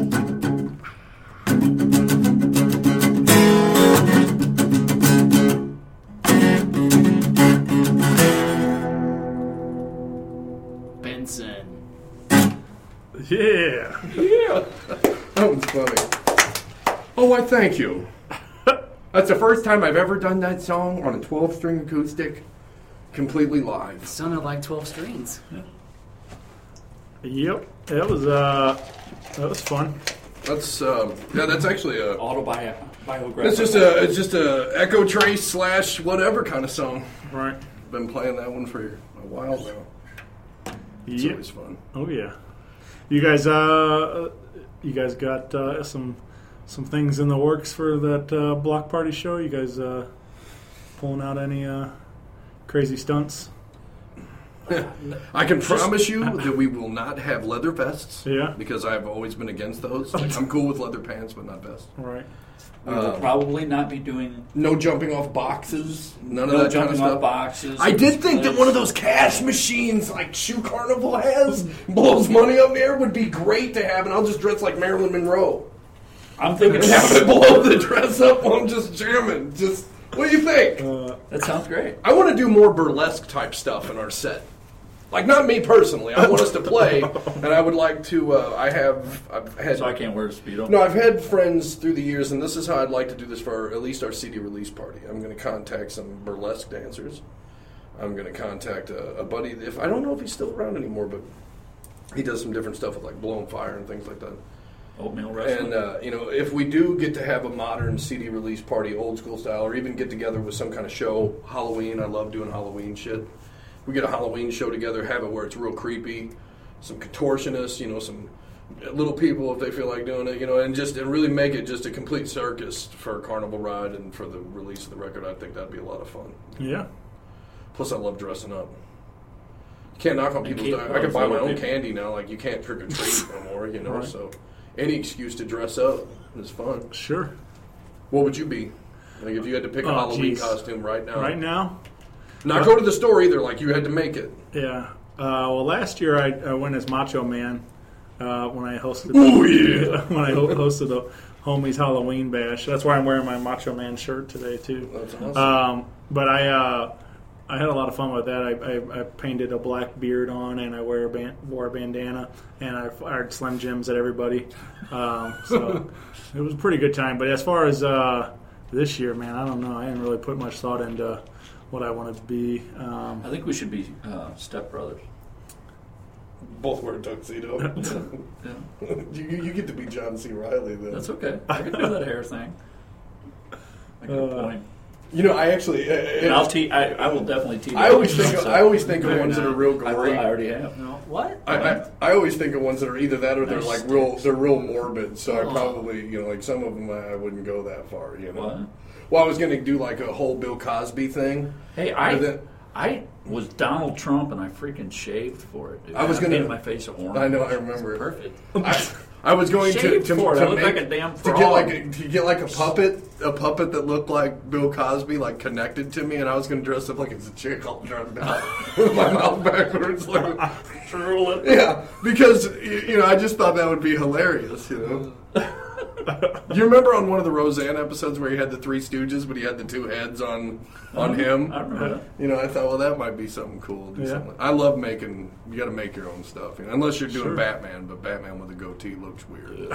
Benson. Yeah. Yeah, that was funny. Oh, I thank you. That's the first time I've ever done that song on a twelve-string acoustic, completely live. Sounded like twelve strings. Yep. That was uh, that was fun. That's um, yeah, that's actually a. Autobiographical. It's just a it's just a Echo Trace slash whatever kind of song. Right. Been playing that one for a while now. It's Yep. always fun. Oh yeah. You guys, uh, you guys got uh, some some things in the works for that uh, block party show. You guys uh, pulling out any uh, crazy stunts? I can promise you that we will not have leather vests. Yeah. Because I've always been against those. Like, I'm cool with leather pants, but not vests. Right. We will probably not be doing No jumping off boxes. None of no that kind of jumping stuff. off boxes. I did think that one of those cash machines, like Shoe Carnival has, blows money up there, would be great to have, and I'll just dress like Marilyn Monroe. I'm thinking And have it blow the dress up while I'm just jamming. Just, what do you think? Uh, that sounds great. I want to do more burlesque type stuff in our set. Like, not me personally. I want us to play, and I would like to, uh, I have, I've had... So I can't wear a Speedo. No, I've had friends through the years, and this is how I'd like to do this for our, at least our C D release party. I'm going to contact some burlesque dancers. I'm going to contact a, a buddy. If I don't know if he's still around anymore, but he does some different stuff with like blowing fire and things like that. Oatmeal wrestling. And uh, you know, if we do get to have a modern C D release party, old school style, or even get together with some kind of show, Halloween. I love doing Halloween shit. We get a Halloween show together, have it where it's real creepy. some contortionists, you know, some little people if they feel like doing it, you know, and just and really make it just a complete circus for Carnival Ride and for the release of the record. I think that'd be a lot of fun. Yeah. Plus, I love dressing up. You can't knock on people's keep door. I can buy my other own people. candy now. Like, you can't trick or treat no more, you know, Right. so any excuse to dress up is fun. Sure. What would you be? Like, if you had to pick a Oh, Halloween geez. costume right now. Right now? Not go to the store either, like you had to make it. Yeah. Uh, well, last year I, I went as Macho Man uh, when I hosted. Oh, yeah. when I ho- hosted the Homies Halloween Bash. That's why I'm wearing my Macho Man shirt today too. That's awesome. Um, but I uh, I had a lot of fun with that. I, I, I painted a black beard on, and I wear a ban- wore a bandana, and I fired Slim Jims at everybody. Um, so it was a pretty good time. But as far as uh, this year, man, I don't know. I didn't really put much thought into what I wanted to be. Um, I think we should be uh, stepbrothers. Both wear a tuxedo. Yeah. you, you get to be John C. Reilly, then. That's okay. I can do that hair thing. I get a Uh, point. You know, I actually... Uh, And I'll te- I, I will definitely teach. I always think of, I always think of ones that are real I, gory. I already have. No, what? I, I, I always think of ones that are either that or they're Nice like real they're real morbid. So I Oh. probably you know like some of them I, I wouldn't go that far. You know. What? Well, I was going to do like a whole Bill Cosby thing. Hey, I But then- I was Donald Trump and I freaking shaved for it, dude. I was gonna- painted my face orange. I know, I remember it. Perfect. I, I was going to Shaved to, for it. to I looked make, like a damn to get frog. like a, to get like a puppet a puppet that looked like Bill Cosby like connected to me, and I was going to dress up like it's a chick all drugged out with my mouth backwards like Drooling. yeah because you you know I just thought that would be hilarious, you know. You remember on one of the Roseanne episodes where he had the Three Stooges, but he had the two heads on on him? I remember that. You know, I thought, well, that might be something cool. Do Yeah. something. I love making. You got to make your own stuff, you know, unless you're doing Sure. Batman. But Batman with a goatee looks weird.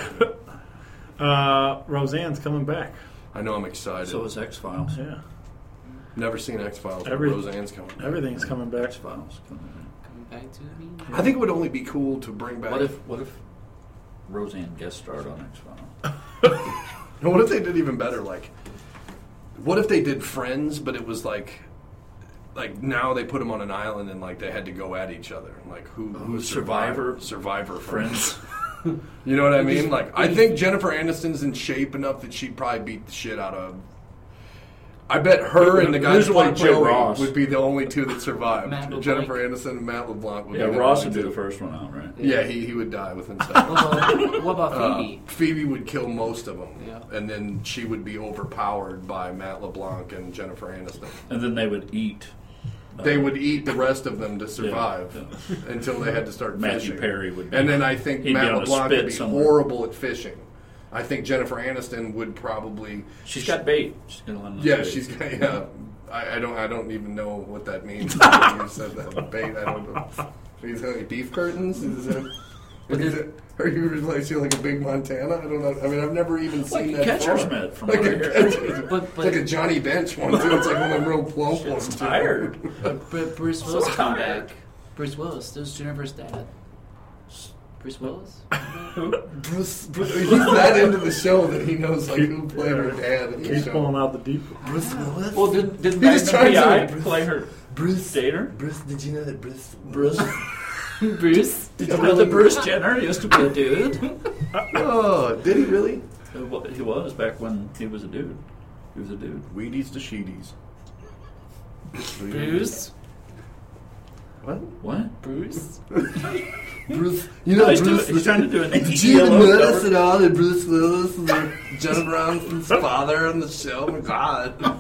uh, Roseanne's coming back. I know. I'm excited. So is X Files. Yeah. Never seen X Files. Every- Roseanne's coming. back. Everything's coming back. X Files. Coming back to me. I think it would only be cool to bring back. What if what if Roseanne guest starred on X Files? No, what if they did even better? Like, what if they did Friends, but it was like, like now they put them on an island and like they had to go at each other. Like who? who Survivor. Survivor Friends. You know what I mean? Like, I think Jennifer Aniston's in shape enough that she'd probably beat the shit out of. I bet her and the guy Who's that the one played who played Joey Ross? would be the only two that survived. Matt LeBlanc. Jennifer Aniston and Matt LeBlanc would Yeah, be the Ross only would be two. the first one out, right? Yeah, he, he would die within seconds. What about, what about Uh, Phoebe? Phoebe would kill most of them, Yeah. and then she would be overpowered by Matt LeBlanc and Jennifer Aniston. And then they would eat. uh, They would eat the rest of them to survive Yeah, until they had to start Matthew fishing. Perry would be- and then I think he'd be Matt on a LeBlanc spit would be somewhere. horrible at fishing. I think Jennifer Aniston would probably. She's got bait. She's got a lot of Yeah, bait. she's got. Yeah, I, I don't. I don't even know what that means. You said that bait. I don't know. She's got like beef curtains. Is it? Is it? Are you like you like a big Montana? I don't know. I mean, I've never even Like seen a that. catcher's far. mitt from like over a here. catcher's- But, It's but, like a Johnny Bench one too. It's like one of them real plump ones. too. Tired. but, but Bruce Willis So come tired. back. Bruce Willis. That was Jennifer's dad. Bruce Willis? Bruce, Bruce, he's that into the show that he knows like who played her dad in the He's show. pulling out the deep. Bruce Willis. Well, did, did He just Magnum tries P I to- play her Bruce dater? Bruce, did you know that Bruce? Bruce? Bruce? Did you know that Bruce Jenner used to be a dude? Oh, did he really? He was back when he was a dude. He was a dude. Wheaties to Sheeties. Bruce? What? What? Bruce? Bruce, you know No, he's Bruce. doing- he's trying to do an Did E you L O notice cover. at all that Bruce Willis is like Jennifer Aniston's father on the show? Oh my God.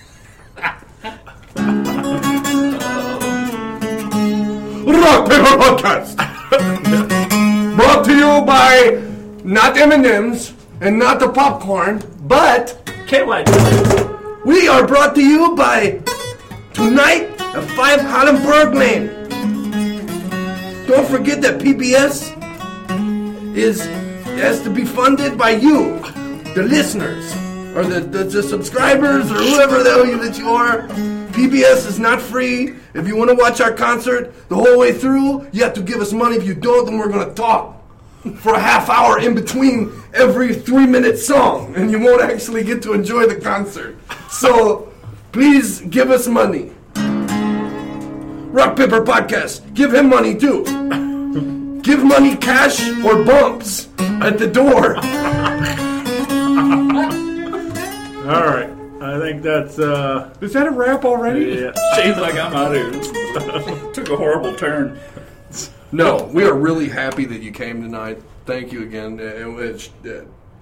Rock Paper Podcast, brought to you by not M and M's and not the popcorn, but K Y. we are brought to you by Tonight at five Hollenberg Lane. Don't forget that P B S is has to be funded by you, the listeners, or the, the, the subscribers, or whoever the hell you, that you are. P B S is not free. If you want to watch our concert the whole way through, you have to give us money. If you don't, then we're going to talk for a half hour in between every three-minute song, and you won't actually get to enjoy the concert. So, please give us money. Rock Paper Podcast, give him money too. Give money cash or bumps at the door. All right. I think that's, uh... Is that a wrap already? Yeah. Seems like I'm out of here. Took a horrible turn. No, we are really happy that you came tonight. Thank you again. It- it's, uh,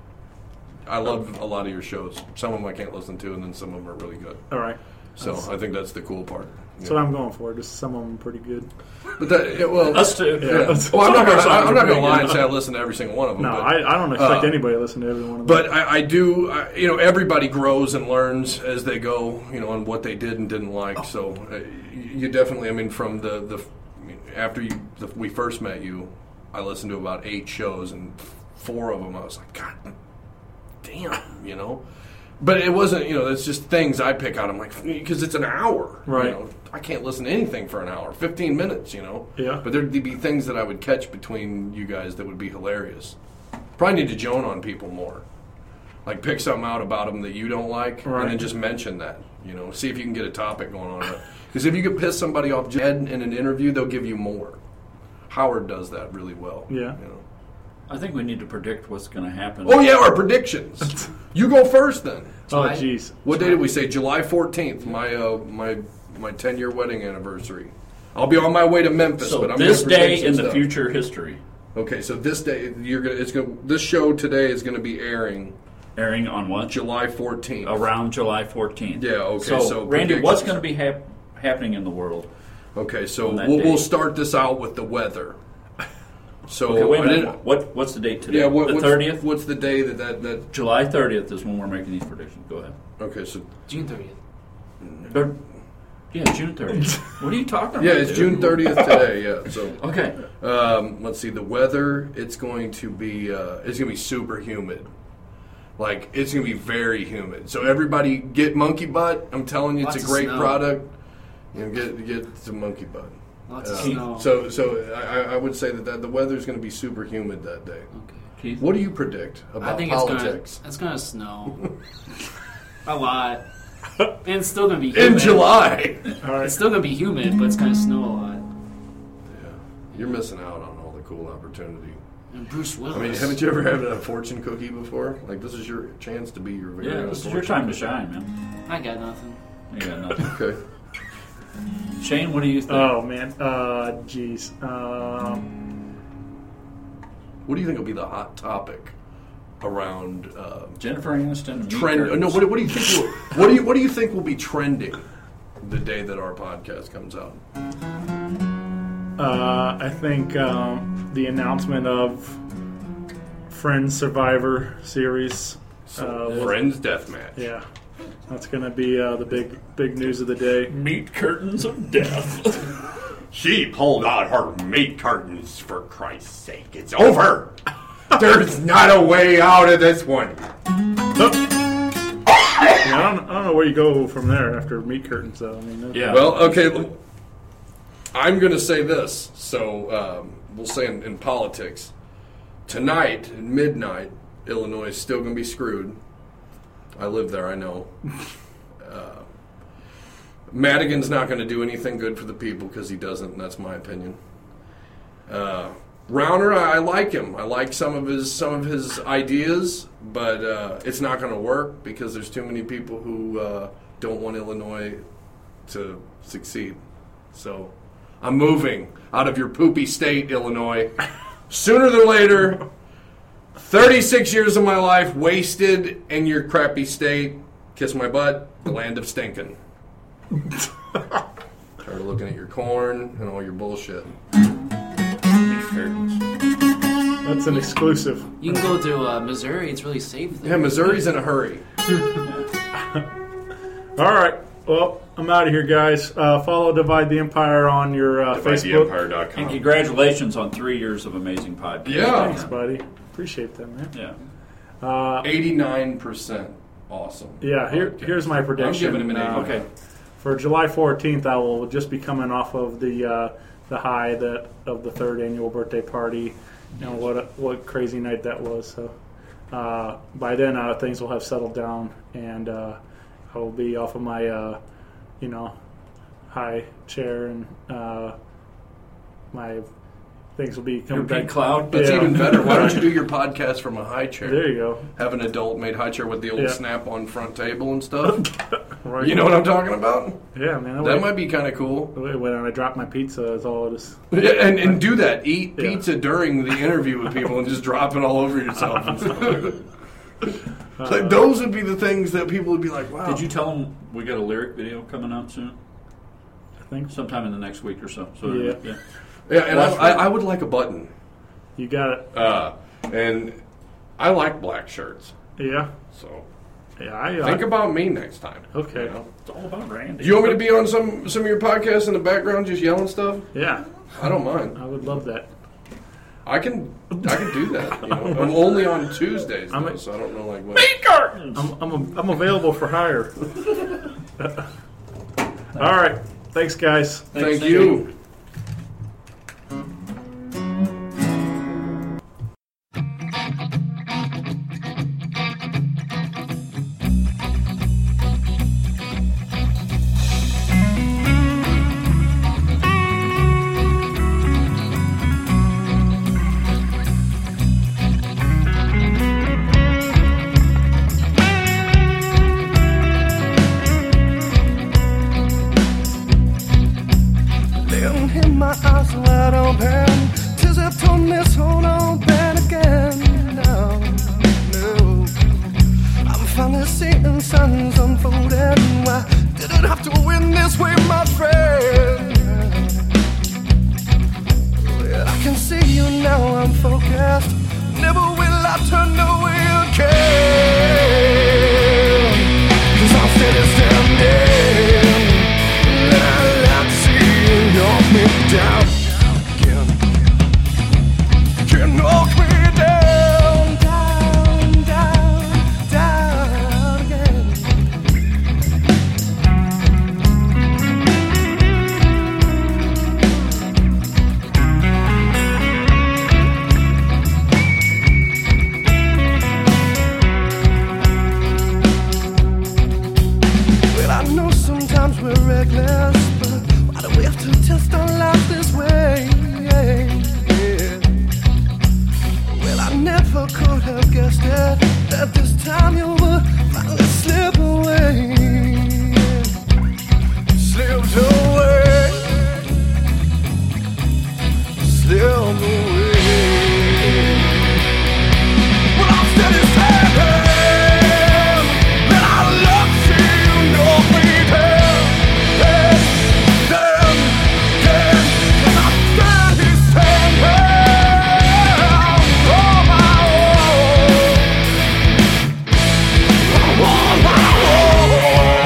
I love a lot of your shows. Some of them I can't listen to, and then some of them are really good. All right. So I think that's the cool part. That's what I'm going for. Just some of them pretty good. But that, yeah, well, Us too. yeah. Yeah. Well, I'm Some not of our gonna, songs I'm are not pretty gonna lie good. and say I listen to every single one of them. No, but, I, I don't expect uh, anybody to listen to every one of them. But I, I do, I, you know, everybody grows and learns as they go, you know, on what they did and didn't like. So uh, you definitely, I mean, from the, the I mean, after you the, we first met you, I listened to about eight shows, and four of them I was like, God damn, you know. But it wasn't, you know, it's just things I pick out. I'm like, because it's an hour. Right. You know? I can't listen to anything for an hour, fifteen minutes, you know. Yeah. But there'd be things that I would catch between you guys that would be hilarious. Probably need to Joan on people more. Like, pick something out about them that you don't like, Right. and then just mention that, you know. See if you can get a topic going on. Because if you could piss somebody off just in an interview, they'll give you more. Howard does that really well. Yeah. You know. I think we need to predict what's going to happen. Oh, yeah, our predictions. You go first, then. Oh, I- jeez. What day did we say? July fourteenth, my uh, my my ten year wedding anniversary. I'll be on my way to Memphis, So but I'm this gonna predict day some in the stuff. future history, Okay, so this day you're gonna it's gonna this show today is gonna be airing airing on what? July fourteenth. Around July fourteenth. Yeah, okay, So, so Randy, what's predictions. going to be hap- happening in the world? Okay, so on that we'll, day? we'll start this out with the weather. So Okay, wait a I minute. didn't- What What's the date today? yeah, what, the what's, thirtieth. What's the day that that, that July thirtieth is when we're making these predictions. Go ahead. okay? So June thirtieth. Or- yeah, June thirtieth. What are you talking about? yeah, it's dude? June thirtieth today. Yeah, so Okay. Um, let's see, the weather, it's going to be, uh, it's going to be super humid. Like, it's going to be very humid. So everybody get Monkey Butt. I'm telling you, Lots it's a of great snow. product. You know, get get some Monkey Butt. Lots Uh, of snow. So so I, I would say that, that the weather's going to be super humid that day. okay. Keith? What do you predict about I think politics? it's gonna it's gonna snow a lot, and it's still gonna be humid. In July! All right. It's still gonna be humid, but it's gonna snow a lot. Yeah, you're missing out on all the cool opportunity. And Bruce Willis. I mean, haven't you ever had a fortune cookie before? Like, this is your chance to be your very Yeah, own this is your fortune time to cookie. shine, man. I got nothing. You got nothing. Okay. Shane, what do you think? Oh, man. Uh, jeez. Um, What do you think will be the hot topic around uh, Jennifer Aniston. and Meat trend? Curtains. No, what, what do you think? Will, what do you What do you think will be trending the day that our podcast comes out? uh, I think um, the announcement of Friends Survivor series. So, Uh, Friends Deathmatch. Yeah. That's going to be uh, the big big news of the day. Meat curtains of death. She pulled out her meat curtains, for Christ's sake. It's over! There's not a way out of this one. Yeah, I, don't, I don't know where you go from there after meat curtains, though. I mean, that's- Yeah. Well, okay. l- I'm going to say this. So um, we'll say in, in politics tonight at midnight, Illinois is still going to be screwed. I live there, I know. Uh, Madigan's not going to do anything good for the people because he doesn't, and that's my opinion. Uh, Rauner, I, I like him. I like some of his some of his ideas, but uh, it's not going to work because there's too many people who uh, don't want Illinois to succeed. So I'm moving out of your poopy state, Illinois. Sooner than later. thirty-six years of my life wasted in your crappy state. Kiss my butt, the land of stinking. Tired of looking at your corn and all your bullshit. Meat curtains. That's an exclusive. You can go to uh, Missouri. It's really safe there. Yeah, Missouri's in a hurry. All right. Well, I'm out of here, guys. Uh, follow Divide the Empire on your uh, Divide the Facebook. Empire dot And com. congratulations on three years of amazing podcasts. Yeah. Thanks, buddy. Appreciate that, man. Yeah. Uh, eighty-nine percent awesome. yeah, here, Okay. here's my I'm prediction. giving him an Uh, eighty. Okay. For July fourteenth, I will just be coming off of the uh, the high that of the third annual birthday party. You know what a, what crazy night that was. So uh, by then, uh, things will have settled down, and uh, I will be off of my uh, you know high chair and uh, my things will be coming Your pink back. cloud. That's Yeah. even better. Why don't you do your podcast from a high chair? There you go. Have an adult-made high chair with the old Yeah. snap-on front table and stuff. Right. You know what I'm talking about? Yeah, man. That might be kind of cool. When I drop my pizza, it's all just. Yeah, and, and do that. Eat Yeah. pizza during the interview with people and just drop it all over yourself. And stuff like that. It's like, those would be the things that people would be like, wow. Did you tell them we got a lyric video coming out soon? I think so. Sometime in the next week or so. So Yeah. yeah. Yeah, and I, I, I would like a button. You got it. Uh, and I like black shirts. Yeah. So Yeah. I, I think about me next time. Okay. You know? It's all about Randy. Do you want me to be on some, some of your podcasts in the background just yelling stuff? Yeah. I don't mind. I would love that. I can I can do that. You know? I'm only on Tuesdays, though, I'm a- so I don't know like what. I'm I'm, I'm available for hire. All right. Thanks, guys. Thank you. Laying in my eyes wide open, tears have torn this whole open again. No, no, I'm finally seeing signs unfolding. Why did it have to win this way, my friend? Well, I can see you now, I'm focused. Never will I turn away again. 'Cause I'm steady standing. Knock me down again. You knock me down, down, down, down again. Well, I know sometimes we're reckless, but why do we have to test our life this way? Yeah, yeah. Well, I never could have guessed it, that this time you would finally slip away. Slipped away. Slipped away. Well, I'm steady standing, and I love to know me down. Hey. Stand, stand, and I'm steady standing on my own, on my own.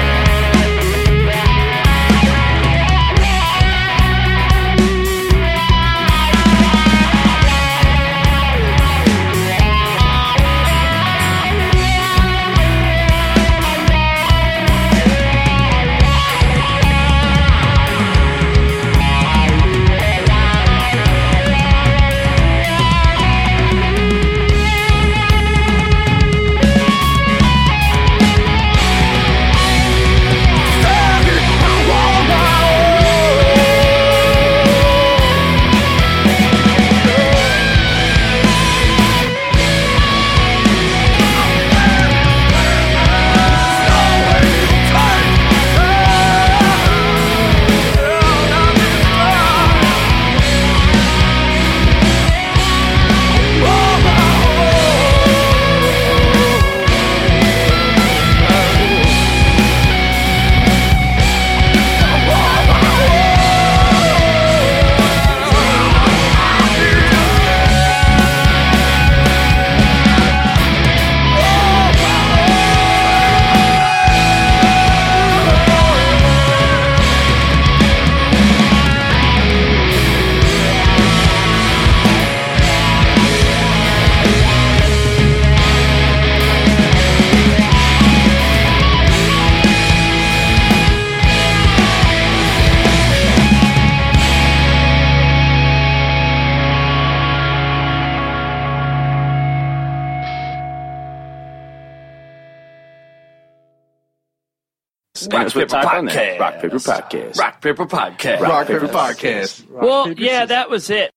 Rock, paper, podcast. Rock, paper, podcast. Rock Paper Podcast. Rock, paper, podcast. Well, yeah, that was it.